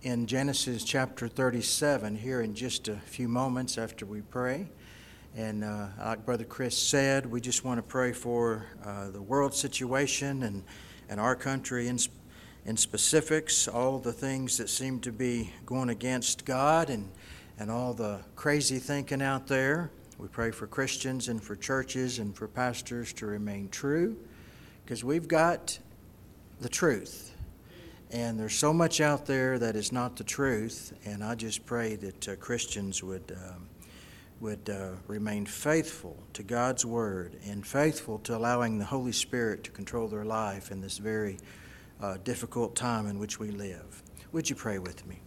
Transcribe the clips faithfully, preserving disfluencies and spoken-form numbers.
in Genesis chapter thirty-seven here in just a few moments after we pray. And uh, like Brother Chris said, we just want to pray for uh, the world situation and, and our country in, in specifics, all the things that seem to be going against God and, and all the crazy thinking out there. We pray for Christians and for churches and for pastors to remain true, because we've got the truth. And there's so much out there that is not the truth, and I just pray that uh, Christians would um, would uh, remain faithful to God's Word and faithful to allowing the Holy Spirit to control their life in this very uh, difficult time in which we live. Would you pray with me?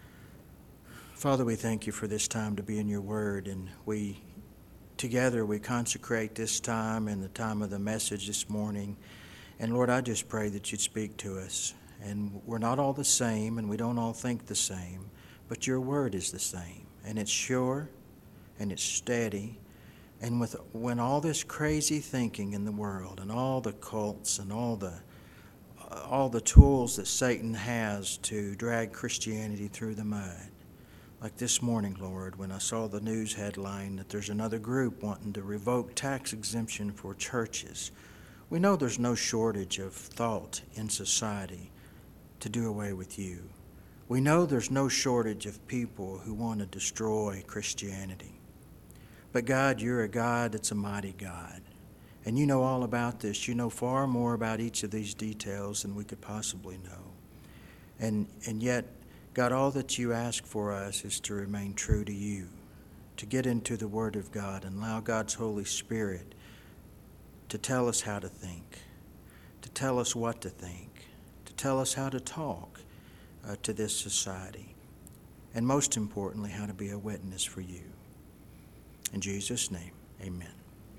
Father, we thank you for this time to be in your Word, and we together we consecrate this time and the time of the message this morning. And Lord, I just pray that you'd speak to us. And we're not all the same, and we don't all think the same, but your Word is the same, and it's sure, and it's steady. And with when all this crazy thinking in the world, and all the cults, and all the uh, all the tools that Satan has to drag Christianity through the mud, like this morning, Lord, when I saw the news headline that there's another group wanting to revoke tax exemption for churches. We know there's no shortage of thought in society to do away with you. We know there's no shortage of people who want to destroy Christianity. But God, you're a God that's a mighty God. And you know all about this. You know far more about each of these details than we could possibly know. And and yet, God, all that you ask for us is to remain true to you, to get into the Word of God and allow God's Holy Spirit to tell us how to think, to tell us what to think, to tell us how to talk uh, to this society, and most importantly, how to be a witness for you. In Jesus' name, amen.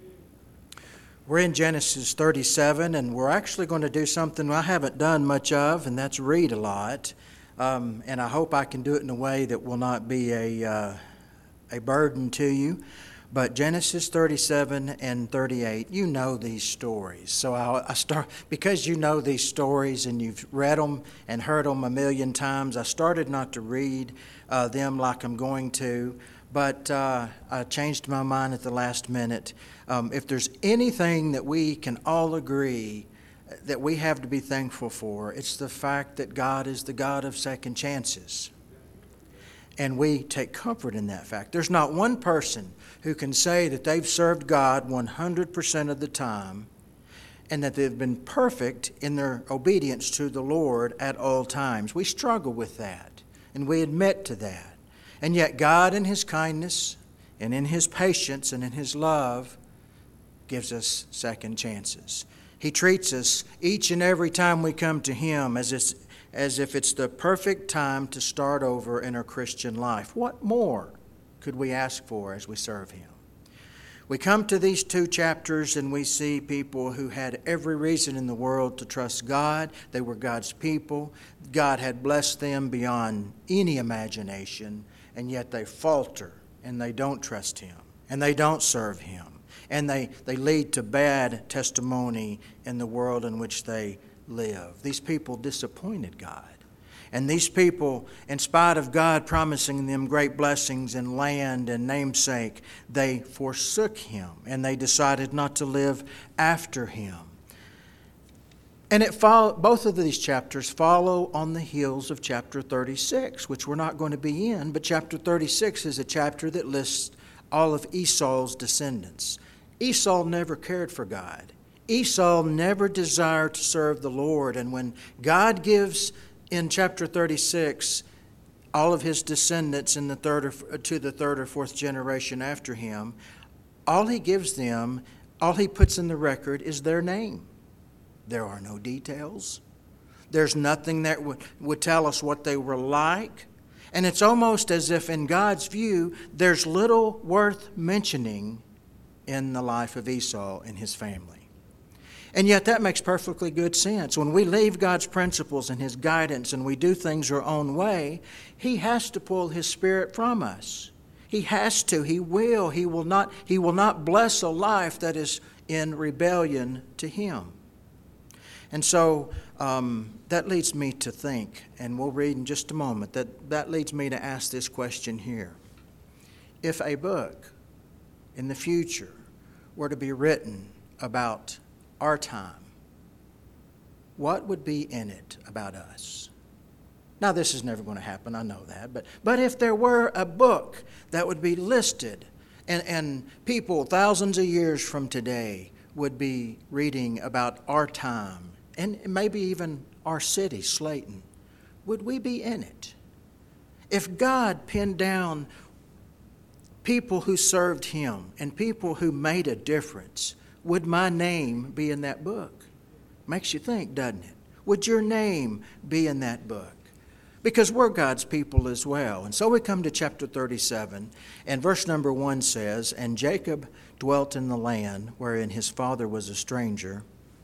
We're in Genesis thirty-seven, and we're actually going to do something I haven't done much of, and that's read a lot. Um, and I hope I can do it in a way that will not be a uh, a burden to you. But Genesis thirty-seven and thirty-eight, you know these stories. So I, I start because you know these stories and you've read them and heard them a million times. I started not to read uh, them like I'm going to, but uh, I changed my mind at the last minute. Um, if there's anything that we can all agree that we have to be thankful for, it's the fact that God is the God of second chances. And we take comfort in that fact. There's not one person who can say that they've served God one hundred percent of the time and that they've been perfect in their obedience to the Lord at all times. We struggle with that, and we admit to that. And yet God in His kindness and in His patience and in His love gives us second chances. He treats us each and every time we come to Him as if, as if it's the perfect time to start over in our Christian life. What more could we ask for as we serve Him? We come to these two chapters and we see people who had every reason in the world to trust God. They were God's people. God had blessed them beyond any imagination, and yet they falter and they don't trust Him and they don't serve Him. And they, they lead to bad testimony in the world in which they live. These people disappointed God. And these people, in spite of God promising them great blessings in land and namesake, they forsook Him and they decided not to live after Him. And it follow, both of these chapters follow on the heels of chapter thirty-six, which we're not going to be in, but chapter thirty-six is a chapter that lists all of Esau's descendants. Esau never cared for God. Esau never desired to serve the Lord. And when God gives in chapter thirty-six all of his descendants in the third or, to the third or fourth generation after him, all he gives them, all he puts in the record is their name. There are no details. There's nothing that would, would tell us what they were like. And it's almost as if in God's view, there's little worth mentioning in the life of Esau and his family. And yet that makes perfectly good sense. When we leave God's principles and His guidance and we do things our own way, He has to pull His Spirit from us. He has to. He will. He will not, He will not bless a life that is in rebellion to Him. And so um, that leads me to think, and we'll read in just a moment, that, that leads me to ask this question here. If a book in the future were to be written about our time, what would be in it about us? Now, this is never going to happen, I know that, but, but if there were a book that would be listed, and, and people thousands of years from today would be reading about our time, and maybe even our city, Slayton, would we be in it? If God pinned down people who served Him and people who made a difference, would my name be in that book? Makes you think, doesn't it? Would your name be in that book? Because we're God's people as well. And so we come to chapter thirty-seven, and verse number one says, "And Jacob dwelt in the land wherein his father was a stranger,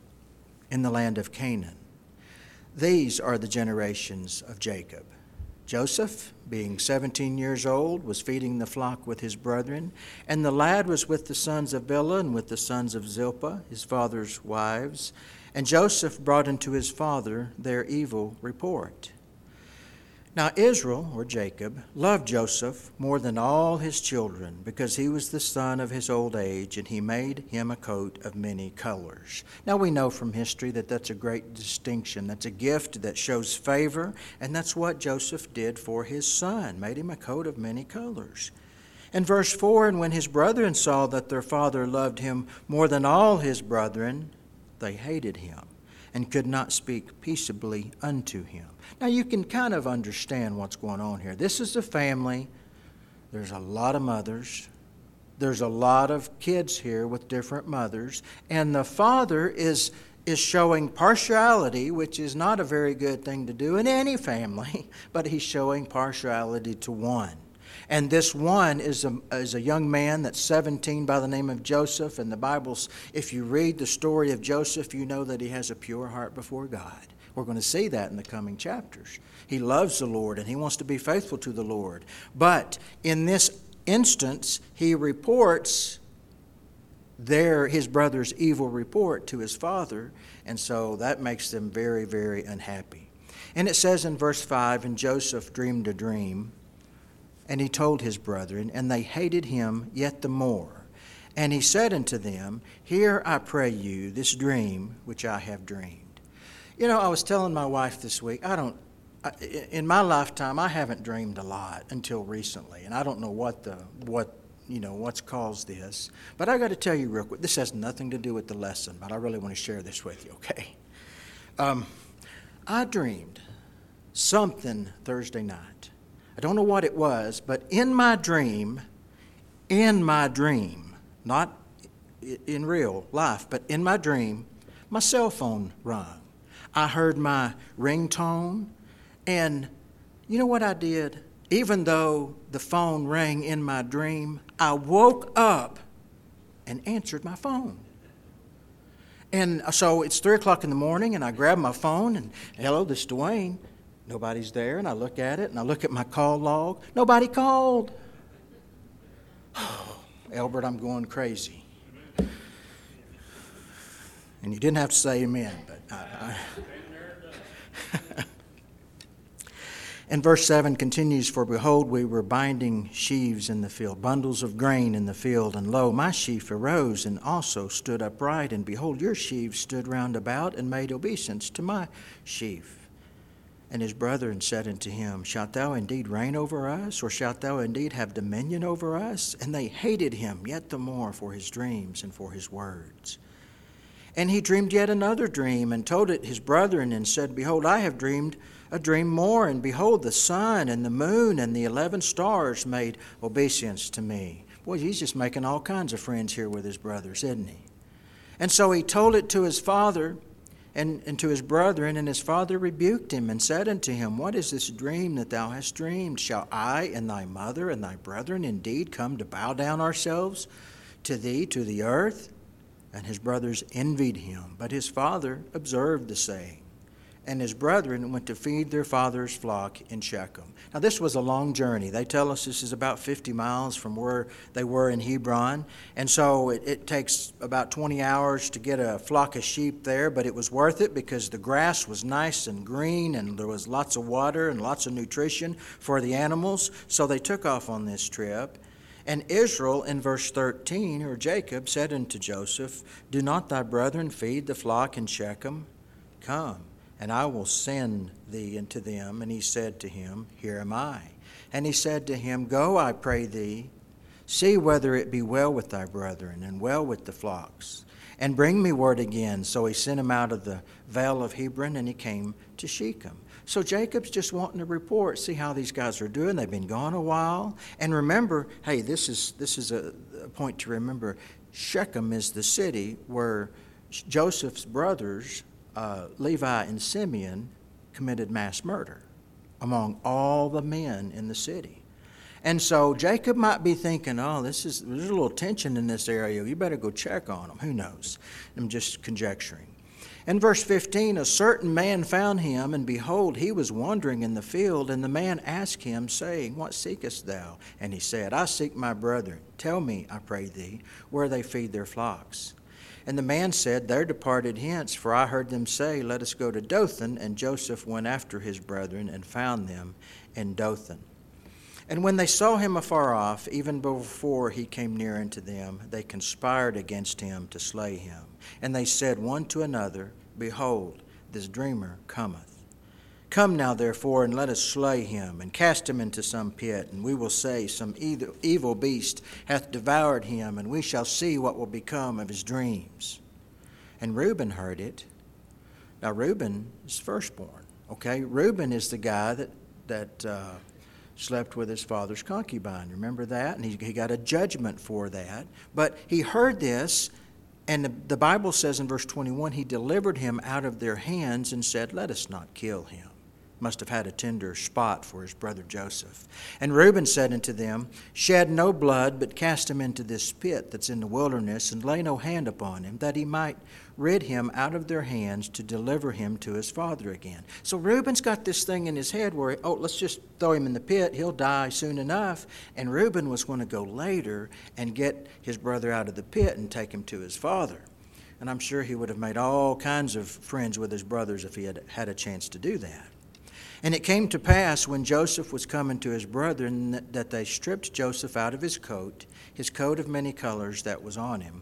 in the land of Canaan. These are the generations of Jacob. Joseph, being seventeen years old, was feeding the flock with his brethren, and the lad was with the sons of Bilhah and with the sons of Zilpah, his father's wives. And Joseph brought unto his father their evil report. Now Israel, or Jacob, loved Joseph more than all his children, because he was the son of his old age, and he made him a coat of many colors." Now we know from history that that's a great distinction. That's a gift that shows favor, and that's what Joseph did for his son, made him a coat of many colors. And verse four, "And when his brethren saw that their father loved him more than all his brethren, they hated him, and could not speak peaceably unto him." Now you can kind of understand what's going on here. This is a family. There's a lot of mothers. There's a lot of kids here with different mothers. And the father is, is showing partiality, which is not a very good thing to do in any family, but he's showing partiality to one. And this one is a, is a young man that's seventeen by the name of Joseph. And the Bible's, if you read the story of Joseph, you know that he has a pure heart before God. We're going to see that in the coming chapters. He loves the Lord and he wants to be faithful to the Lord. But in this instance, he reports their, his brother's evil report to his father. And so that makes them very, very unhappy. And it says in verse five, "And Joseph dreamed a dream, and he told his brethren, and they hated him yet the more. And he said unto them, Hear, I pray you, this dream which I have dreamed." You know, I was telling my wife this week, I don't, I, in my lifetime, I haven't dreamed a lot until recently. And I don't know what the, what, you know, what's caused this. But I got to tell you real quick, this has nothing to do with the lesson, but I really want to share this with you, okay? Um, I dreamed something Thursday night. I don't know what it was, but in my dream, in my dream, not in real life, but in my dream, my cell phone rung. I heard my ringtone, and you know what I did? Even though the phone rang in my dream, I woke up and answered my phone. And so it's three o'clock in the morning, and I grab my phone, and hello, this is Dwayne. Nobody's there, and I look at it, and I look at my call log. Nobody called. Oh, Albert, I'm going crazy. And you didn't have to say amen, but I, I And verse seven continues, "For behold, we were binding sheaves in the field, bundles of grain in the field. And lo, my sheaf arose and also stood upright. And behold, your sheaves stood round about and made obeisance to my sheaf. And his brethren said unto him, Shalt thou indeed reign over us? Or shalt thou indeed have dominion over us? And they hated him yet the more for his dreams and for his words. And he dreamed yet another dream, and told it his brethren, and said, Behold, I have dreamed a dream more, and behold, the sun and the moon and the eleven stars made obeisance to me." Boy, he's just making all kinds of friends here with his brothers, isn't he? And so he told it to his father and, and to his brethren, and his father rebuked him and said unto him, What is this dream that thou hast dreamed? Shall I and thy mother and thy brethren indeed come to bow down ourselves to thee to the earth? And his brothers envied him, but his father observed the saying. and his brethren went to feed their father's flock in Shechem. Now, this was a long journey. They tell us this is about fifty miles from where they were in Hebron. And so it, it takes about twenty hours to get a flock of sheep there, but it was worth it because the grass was nice and green and there was lots of water and lots of nutrition for the animals. So they took off on this trip. And Israel, in verse thirteen, or Jacob, said unto Joseph, Do not thy brethren feed the flock in Shechem? Come, and I will send thee unto them. And he said to him, Here am I. And he said to him, Go, I pray thee, see whether it be well with thy brethren, and well with the flocks, and bring me word again. So he sent him out of the vale of Hebron, and he came to Shechem. So Jacob's just wanting to report, see how these guys are doing. They've been gone a while. And remember, hey, this is this is a, a point to remember. Shechem is the city where Joseph's brothers, uh, Levi and Simeon, committed mass murder among all the men in the city. And so Jacob might be thinking, oh, this is there's a little tension in this area. You better go check on them. Who knows? I'm just conjecturing. In verse fifteen, a certain man found him, and behold, he was wandering in the field, and the man asked him, saying, What seekest thou? And he said, I seek my brethren. Tell me, I pray thee, where they feed their flocks. And the man said, They're departed hence, for I heard them say, Let us go to Dothan. And Joseph went after his brethren, and found them in Dothan. And when they saw him afar off, even before he came near unto them, they conspired against him to slay him. And they said one to another, Behold, this dreamer cometh. Come now, therefore, and let us slay him, and cast him into some pit, and we will say, Some evil beast hath devoured him, and we shall see what will become of his dreams. And Reuben heard it. Now, Reuben is firstborn, okay? Reuben is the guy that... that uh, slept with his father's concubine. Remember that? And he, he got a judgment for that. But he heard this, and the, the Bible says in verse twenty-one, he delivered him out of their hands and said, Let us not kill him. Must have had a tender spot for his brother Joseph. And Reuben said unto them, Shed no blood, but cast him into this pit that's in the wilderness, and lay no hand upon him, that he might rid him out of their hands to deliver him to his father again. So Reuben's got this thing in his head where, oh, let's just throw him in the pit. He'll die soon enough. And Reuben was going to go later and get his brother out of the pit and take him to his father. And I'm sure he would have made all kinds of friends with his brothers if he had had a chance to do that. And it came to pass, when Joseph was coming to his brethren, that they stripped Joseph out of his coat, his coat of many colors that was on him.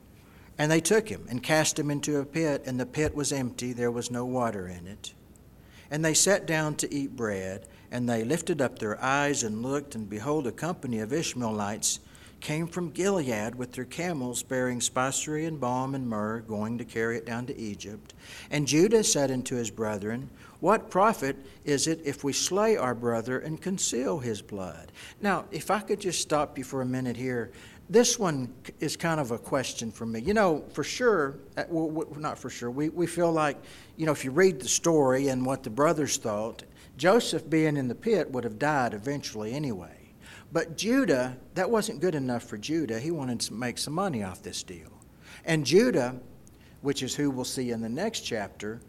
And they took him and cast him into a pit, and the pit was empty, there was no water in it. And they sat down to eat bread, and they lifted up their eyes and looked, and behold, a company of Ishmaelites came from Gilead with their camels, bearing spicery and balm and myrrh, going to carry it down to Egypt. And Judah said unto his brethren, What profit is it if we slay our brother and conceal his blood? Now, if I could just stop you for a minute here. This one is kind of a question for me. You know, for sure, well, not for sure, we, we feel like, you know, if you read the story and what the brothers thought, Joseph being in the pit would have died eventually anyway. But Judah, that wasn't good enough for Judah. He wanted to make some money off this deal. And Judah, which is who we'll see in the next chapter,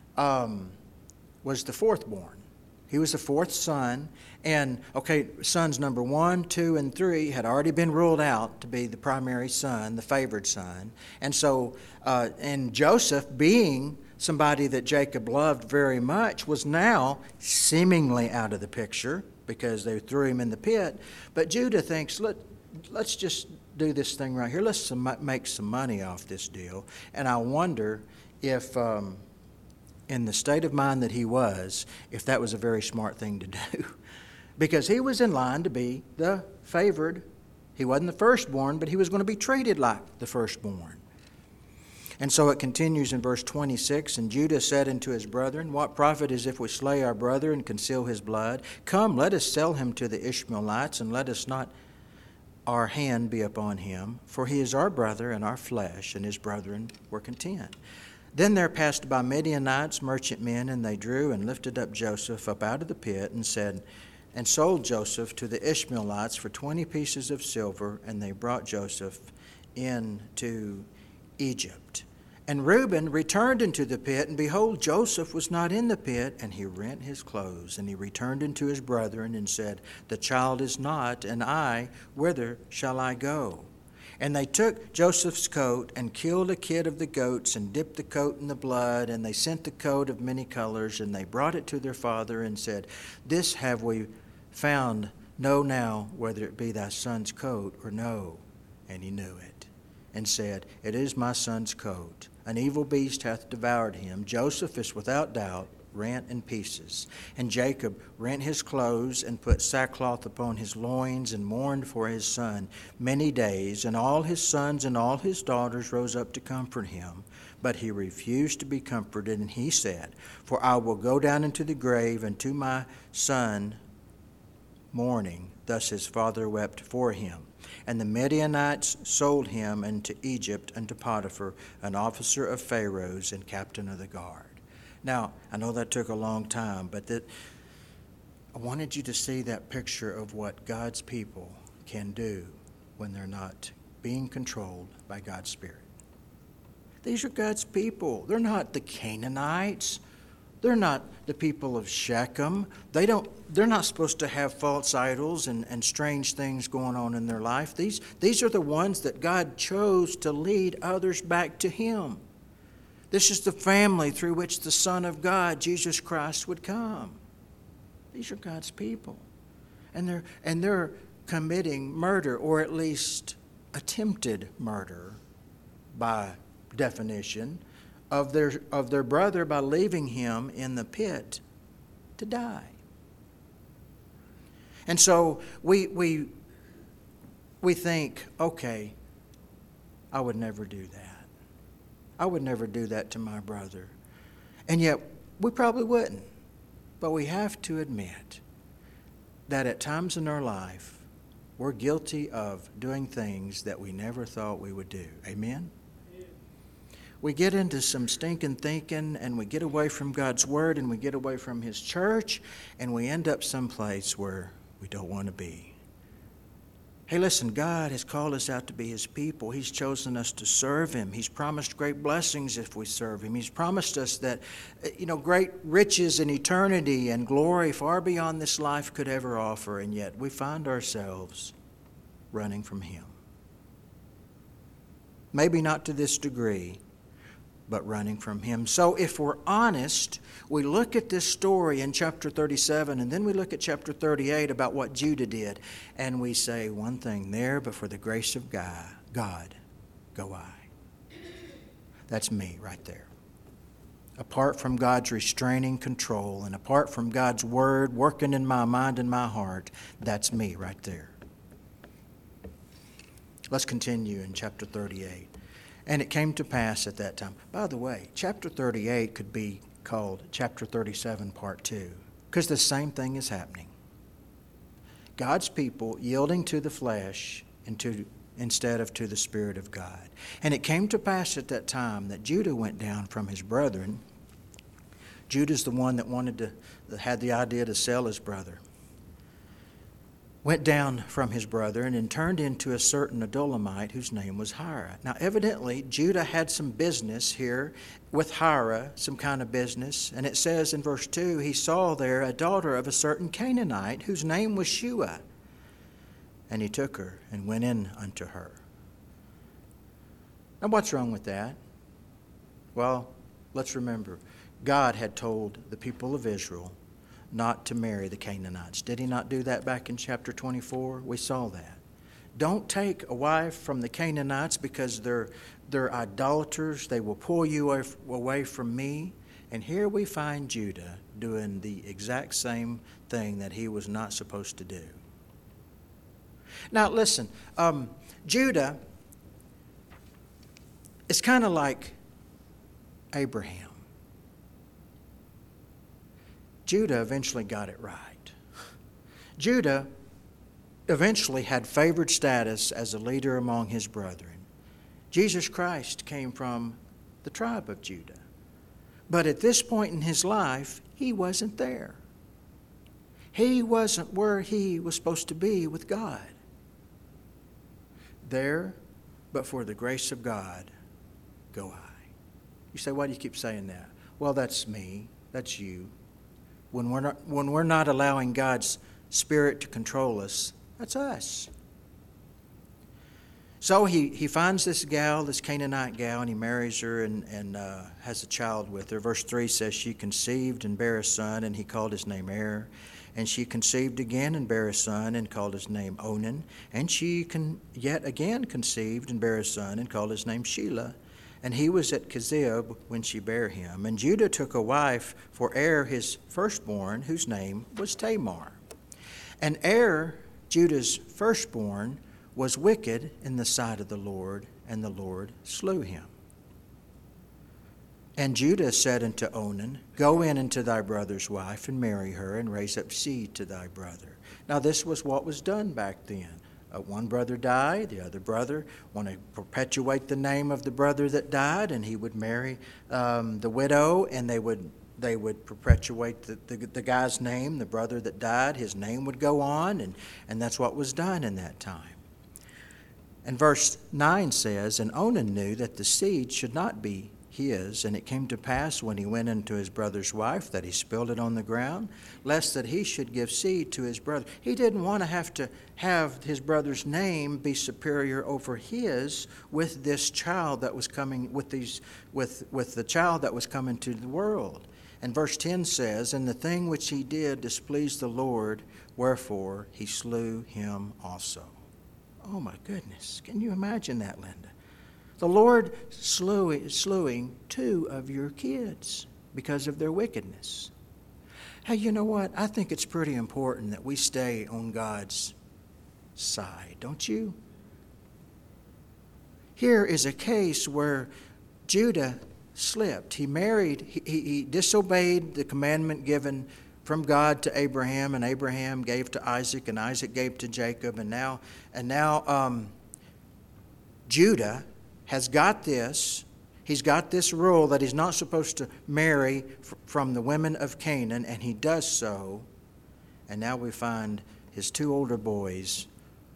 um, was the fourth born. He was the fourth son. And, okay, sons number one, two, and three had already been ruled out to be the primary son, the favored son. And so, uh, and Joseph, being somebody that Jacob loved very much, was now seemingly out of the picture because they threw him in the pit. But Judah thinks, Let, let's just do this thing right here. Let's some, make some money off this deal. And I wonder if... Um, in the state of mind that he was, if that was a very smart thing to do. Because he was in line to be the favored. He wasn't the firstborn, but he was going to be treated like the firstborn. And so it continues in verse twenty-six, And Judah said unto his brethren, What profit is if we slay our brother and conceal his blood? Come, let us sell him to the Ishmaelites, and let us not our hand be upon him, for he is our brother and our flesh. And his brethren were content. Then there passed by Midianites, merchantmen, and they drew and lifted up Joseph up out of the pit, and said, and sold Joseph to the Ishmaelites for twenty pieces of silver, and they brought Joseph into Egypt. And Reuben returned into the pit, and behold, Joseph was not in the pit, and he rent his clothes. And he returned unto his brethren, and said, The child is not, and I, whither shall I go? And they took Joseph's coat, and killed a kid of the goats, and dipped the coat in the blood, and they sent the coat of many colors, and they brought it to their father, and said, This have we found. Know now whether it be thy son's coat or no. And he knew it, and said, It is my son's coat. An evil beast hath devoured him. Joseph is without doubt rent in pieces. And Jacob rent his clothes, and put sackcloth upon his loins, and mourned for his son many days. And all his sons and all his daughters rose up to comfort him. But he refused to be comforted, and he said, For I will go down into the grave, and to my son mourning. Thus his father wept for him. And the Midianites sold him into Egypt unto Potiphar, an officer of Pharaoh's and captain of the guard. Now, I know that took a long time, but that I wanted you to see that picture of what God's people can do when they're not being controlled by God's Spirit. These are God's people. They're not the Canaanites. They're not the people of Shechem. They don't, they're not supposed to have false idols and, and strange things going on in their life. These, these are the ones that God chose to lead others back to Him. This is the family through which the Son of God, Jesus Christ, would come. These are God's people. And they're, and they're committing murder, or at least attempted murder by definition, of their of their brother by leaving him in the pit to die. And so we we we think, okay, I would never do that. I would never do that to my brother. And yet we probably wouldn't. But we have to admit that at times in our life we're guilty of doing things that we never thought we would do. Amen? We get into some stinking thinking, and we get away from God's Word, and we get away from His church, and we end up someplace where we don't want to be. Hey, listen, God has called us out to be His people. He's chosen us to serve Him. He's promised great blessings if we serve Him. He's promised us that, you know, great riches and eternity and glory far beyond this life could ever offer, and yet we find ourselves running from Him. Maybe not to this degree, but running from Him. So if we're honest, we look at this story in chapter thirty-seven, and then we look at chapter thirty-eight about what Judah did, and we say one thing there, but for the grace of God, God, go I. That's me right there. Apart from God's restraining control, and apart from God's Word working in my mind and my heart, that's me right there. Let's continue in chapter thirty-eight. And it came to pass at that time. By the way, chapter thirty-eight could be called chapter thirty-seven part two, because the same thing is happening. God's people yielding to the flesh and to, instead of to the Spirit of God. And it came to pass at that time that Judah went down from his brethren. Judah's the one that wanted to, that had the idea to sell his brother. Went down from his brethren and turned into a certain Adulamite whose name was Hira. Now, evidently, Judah had some business here with Hira, some kind of business. And it says in verse two, he saw there a daughter of a certain Canaanite whose name was Shua. And he took her and went in unto her. Now, what's wrong with that? Well, let's remember, God had told the people of Israel not to marry the Canaanites. Did He not do that back in chapter twenty-four? We saw that. Don't take a wife from the Canaanites because they're, they're idolaters. They will pull you away from me. And here we find Judah doing the exact same thing that he was not supposed to do. Now listen, um, Judah is kind of like Abraham. Judah eventually got it right. Judah eventually had favored status as a leader among his brethren. Jesus Christ came from the tribe of Judah. But at this point in his life, he wasn't there. He wasn't where he was supposed to be with God. There, but for the grace of God, go I. You say, why do you keep saying that? Well, that's me. That's you. When we're not, when we're not allowing God's Spirit to control us, that's us. So he, he finds this gal, this Canaanite gal, and he marries her and, and uh, has a child with her. Verse three says, she conceived and bare a son, and he called his name Er. And she conceived again and bare a son, and called his name Onan. And she con- yet again conceived and bare a son, and called his name Shelah. And he was at Kezib when she bare him. And Judah took a wife for Er his firstborn, whose name was Tamar. And Er, Judah's firstborn, was wicked in the sight of the Lord, and the Lord slew him. And Judah said unto Onan, go in unto thy brother's wife, and marry her, and raise up seed to thy brother. Now this was what was done back then. Uh, one brother died, the other brother wanted to perpetuate the name of the brother that died, and he would marry um, the widow, and they would they would perpetuate the, the, the guy's name, the brother that died. His name would go on, and, and that's what was done in that time. And verse nine says, and Onan knew that the seed should not be his, and it came to pass when he went into his brother's wife that he spilled it on the ground, lest that he should give seed to his brother. He didn't want to have to have his brother's name be superior over his with this child that was coming, with these, with, with the child that was coming to the world. And verse ten says, and the thing which he did displeased the Lord, wherefore he slew him also. Oh my goodness, can you imagine that, Linda? The Lord slew, slewing two of your kids because of their wickedness. Hey, you know what? I think it's pretty important that we stay on God's side, don't you? Here is a case where Judah slipped. He married, he, he disobeyed the commandment given from God to Abraham, and Abraham gave to Isaac, and Isaac gave to Jacob, and now, and now um, Judah has got this. He's got this rule that he's not supposed to marry f- from the women of Canaan, and he does so. And now we find his two older boys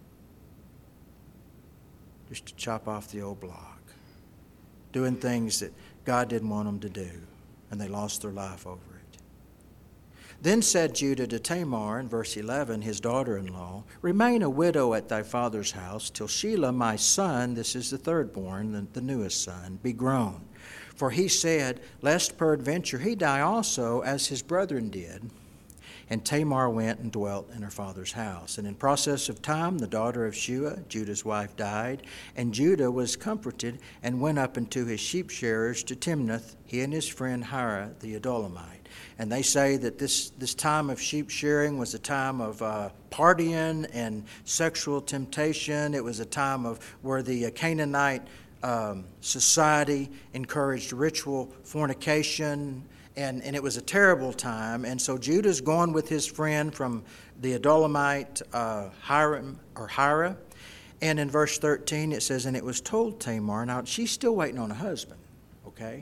just to chop off the old block, doing things that God didn't want them to do, and they lost their life over it. Then said Judah to Tamar, in verse eleven, his daughter-in-law, remain a widow at thy father's house till Shelah my son, this is the thirdborn, the, the newest son, be grown. For he said, lest peradventure he die also, as his brethren did. And Tamar went and dwelt in her father's house. And in process of time, the daughter of Shua, Judah's wife, died. And Judah was comforted and went up unto his sheep shearers to Timnath, he and his friend Hira the Adullamite. And they say that this, this time of sheep shearing was a time of uh, partying and sexual temptation. It was a time of where the Canaanite um, society encouraged ritual fornication. And, and it was a terrible time. And so Judah's going with his friend from the Adullamite uh, Hiram, or Hira. And in verse thirteen it says, and it was told Tamar, now she's still waiting on a husband, okay?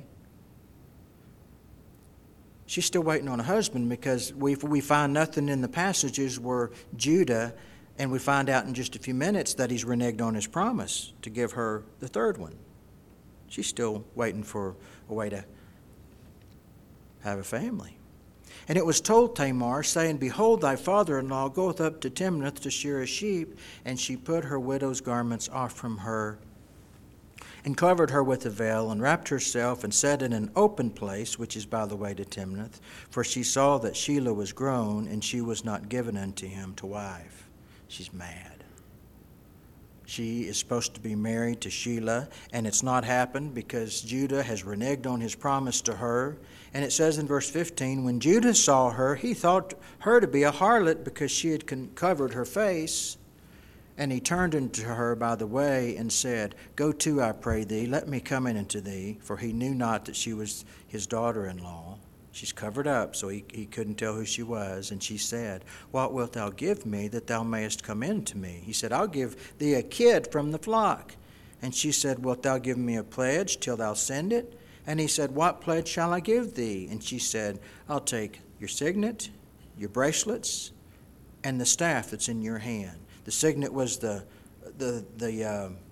She's still waiting on a husband because we we find nothing in the passages where Judah, and we find out in just a few minutes that he's reneged on his promise to give her the third one. She's still waiting for a way to have a family. And it was told Tamar, saying, behold, thy father-in-law goeth up to Timnath to shear a sheep. And she put her widow's garments off from her, and covered her with a veil, and wrapped herself, and sat in an open place, which is by the way to Timnath. For she saw that Shelah was grown, and she was not given unto him to wife. She's mad. She is supposed to be married to Shelah, and it's not happened because Judah has reneged on his promise to her. And it says in verse fifteen, when Judah saw her, he thought her to be a harlot because she had covered her face. And he turned unto her by the way and said, go to, I pray thee, let me come in unto thee. For he knew not that she was his daughter-in-law. She's covered up, so he, he couldn't tell who she was. And she said, what wilt thou give me that thou mayest come in to me? He said, I'll give thee a kid from the flock. And she said, wilt thou give me a pledge till thou send it? And he said, what pledge shall I give thee? And she said, I'll take your signet, your bracelets, and the staff that's in your hand. The signet was the the the uh,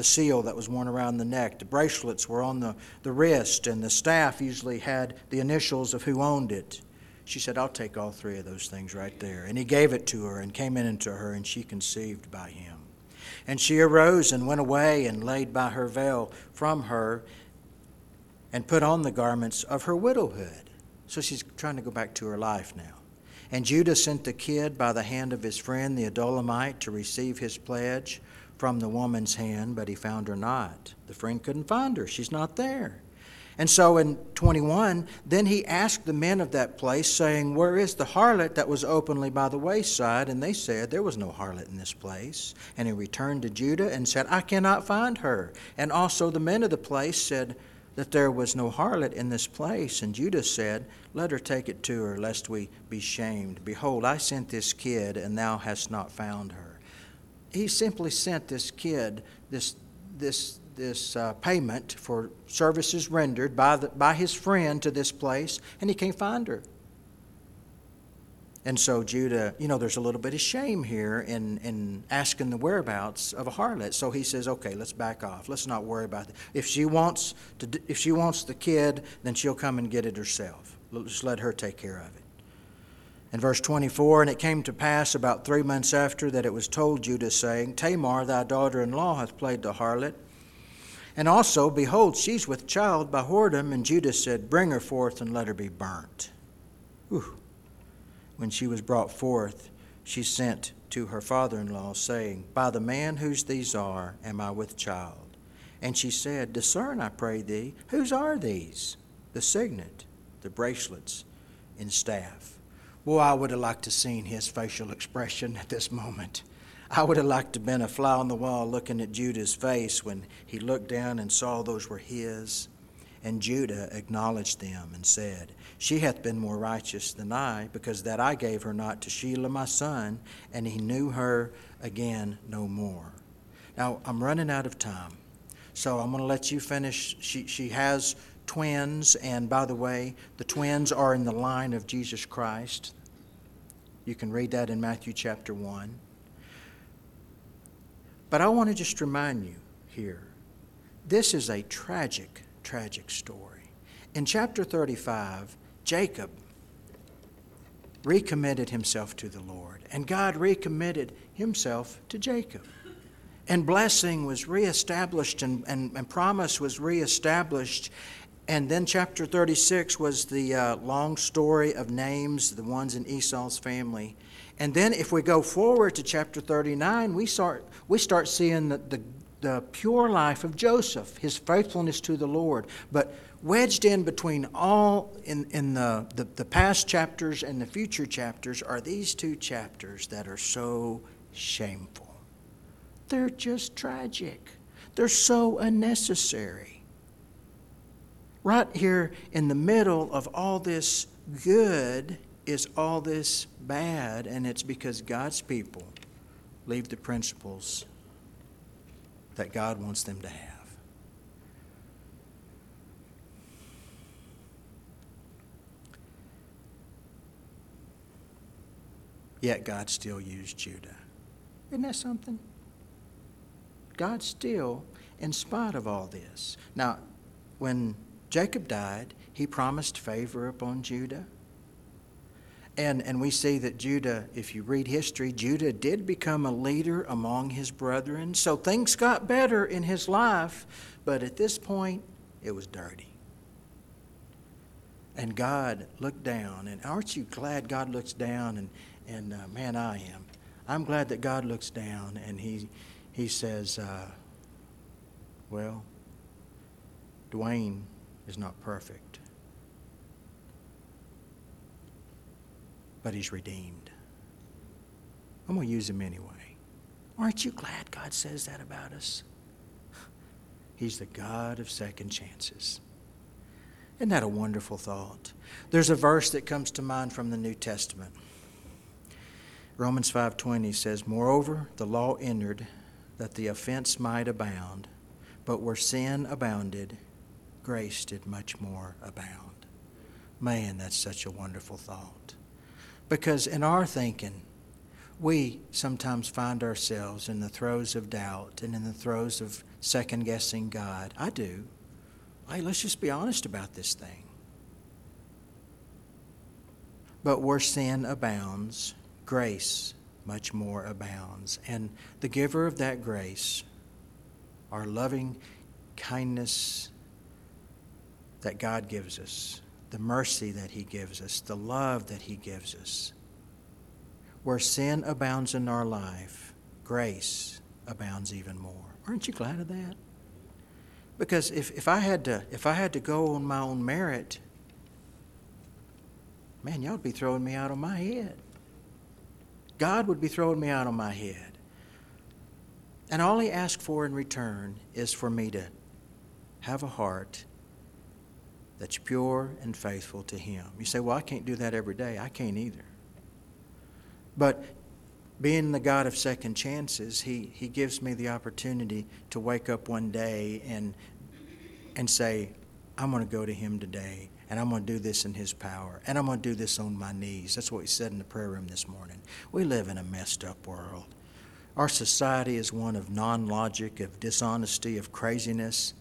the seal that was worn around the neck. The bracelets were on the, the wrist, and the staff usually had the initials of who owned it. She said, I'll take all three of those things right there. And he gave it to her and came in into her, and she conceived by him. And she arose and went away and laid by her veil from her and put on the garments of her widowhood. So she's trying to go back to her life now. And Judah sent the kid by the hand of his friend the Adullamite to receive his pledge from the woman's hand, but he found her not. The friend couldn't find her. She's not there. And so in twenty-one, then he asked the men of that place, saying, where is the harlot that was openly by the wayside? And they said, there was no harlot in this place. And he returned to Judah and said, I cannot find her. And also the men of the place said that there was no harlot in this place. And Judah said, let her take it to her, lest we be shamed. Behold, I sent this kid, and thou hast not found her. He simply sent this kid this this this uh, payment for services rendered by the, by his friend to this place, and he can't find her. And so Judah, you know, there's a little bit of shame here in, in asking the whereabouts of a harlot. So he says, okay, let's back off. Let's not worry about it. If she wants to, if she wants the kid, then she'll come and get it herself. Just let her take care of it. In verse twenty-four, and it came to pass about three months after that it was told Judah, saying, Tamar, thy daughter-in-law, hath played the harlot. And also, behold, she's with child by whoredom. And Judah said, bring her forth and let her be burnt. Whew. When she was brought forth, she sent to her father-in-law, saying, by the man whose these are, am I with child. And she said, discern, I pray thee, whose are these? The signet, the bracelets, and staff. Boy, I would have liked to have seen his facial expression at this moment. I would have liked to have been a fly on the wall looking at Judah's face when he looked down and saw those were his. And Judah acknowledged them and said, she hath been more righteous than I, because that I gave her not to Shelah my son, and he knew her again no more. Now, I'm running out of time, so I'm going to let you finish. She, she has twins, and by the way, the twins are in the line of Jesus Christ. You can read that in Matthew chapter one. But I want to just remind you here, this is a tragic, tragic story. In chapter thirty-five, Jacob recommitted himself to the Lord, and God recommitted himself to Jacob. And blessing was reestablished, and, and, and promise was reestablished. And then chapter thirty-six was the uh, long story of names, the ones in Esau's family. And then if we go forward to chapter thirty-nine, we start we start seeing the, the, the pure life of Joseph, his faithfulness to the Lord. But wedged in between all in, in the, the, the past chapters and the future chapters are these two chapters that are so shameful. They're just tragic. They're so unnecessary. Right here in the middle of all this good is all this bad, and it's because God's people leave the principles that God wants them to have. Yet God still used Judah. Isn't that something? God still, in spite of all this. Now, when Jacob died, he promised favor upon Judah. And, and we see that Judah, if you read history, Judah did become a leader among his brethren. So things got better in his life, but at this point, it was dirty. And God looked down, and aren't you glad God looks down? And, and uh, man, I am. I'm glad that God looks down, and he, he says, uh, well, Dwayne is not perfect, but he's redeemed. I'm going to use him anyway. Aren't you glad God says that about us? He's the God of second chances. Isn't that a wonderful thought? There's a verse that comes to mind from the New Testament. Romans five twenty says, moreover, the law entered that the offense might abound, but where sin abounded, grace did much more abound. Man, that's such a wonderful thought. Because in our thinking, we sometimes find ourselves in the throes of doubt and in the throes of second-guessing God. I do. Hey, let's just be honest about this thing. But where sin abounds, grace much more abounds. And the giver of that grace, our loving kindness that God gives us, the mercy that He gives us, the love that He gives us. Where sin abounds in our life, grace abounds even more. Aren't you glad of that? Because if, if I had to if I had to go on my own merit, man, y'all would be throwing me out on my head. God would be throwing me out on my head. And all He asks for in return is for me to have a heart that's pure and faithful to Him. You say, well, I can't do that every day. I can't either. But being the God of second chances, He, he gives me the opportunity to wake up one day and, and say, I'm going to go to Him today, and I'm going to do this in His power, and I'm going to do this on my knees. That's what He said in the prayer room this morning. We live in a messed up world. Our society is one of non-logic, of dishonesty, of craziness.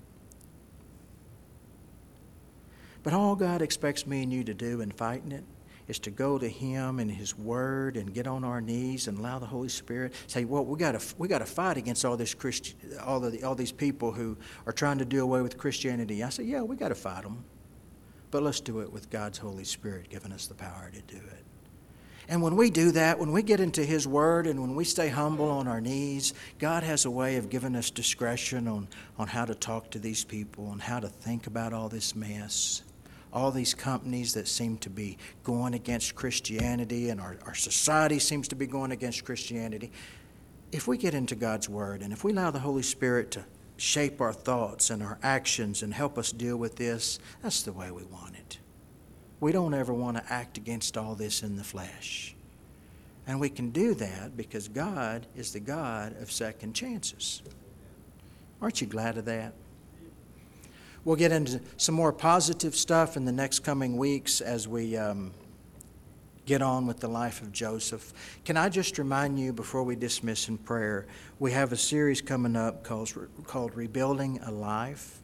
But all God expects me and you to do in fighting it is to go to Him and His Word and get on our knees and allow the Holy Spirit say, well, we got to we got to fight against all this Christi- all the all these people who are trying to do away with Christianity. I say, yeah, we got to fight them, but let's do it with God's Holy Spirit giving us the power to do it. And when we do that, when we get into His Word and when we stay humble on our knees, God has a way of giving us discretion on, on how to talk to these people and how to think about all this mess. All these companies that seem to be going against Christianity, and our, our society seems to be going against Christianity. If we get into God's Word and if we allow the Holy Spirit to shape our thoughts and our actions and help us deal with this, that's the way we want it. We don't ever want to act against all this in the flesh. And we can do that because God is the God of second chances. Aren't you glad of that? We'll get into some more positive stuff in the next coming weeks as we um, get on with the life of Joseph. Can I just remind you before we dismiss in prayer, we have a series coming up called, called Rebuilding a Life.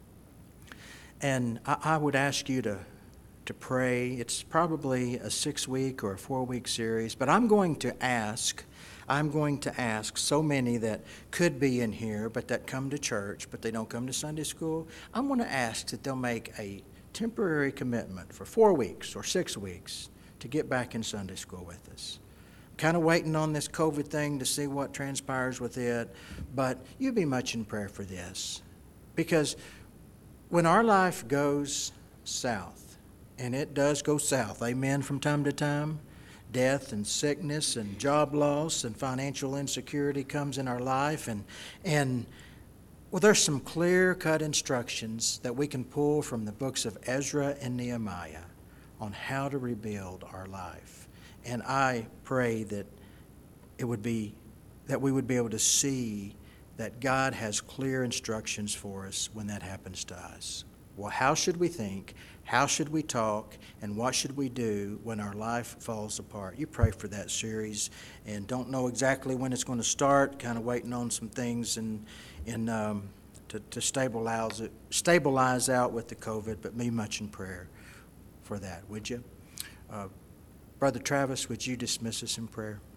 And I, I would ask you to, to pray. It's probably a six-week or a four-week series, but I'm going to ask I'm going to ask so many that could be in here, but that come to church, but they don't come to Sunday school. I'm going to ask that they'll make a temporary commitment for four weeks or six weeks to get back in Sunday school with us. I'm kind of waiting on this COVID thing to see what transpires with it, but you be much in prayer for this. Because when our life goes south, and it does go south, amen, from time to time, death and sickness and job loss and financial insecurity comes in our life. And, and well, there's some clear-cut instructions that we can pull from the books of Ezra and Nehemiah on how to rebuild our life. And I pray that it would be, that we would be able to see that God has clear instructions for us when that happens to us. Well, how should we think? How should we talk? And what should we do when our life falls apart? You pray for that series, and don't know exactly when it's going to start, kind of waiting on some things and, and um, to, to stabilize it, stabilize out with the COVID, but be much in prayer for that, would you? Uh, Brother Travis, would you dismiss us in prayer?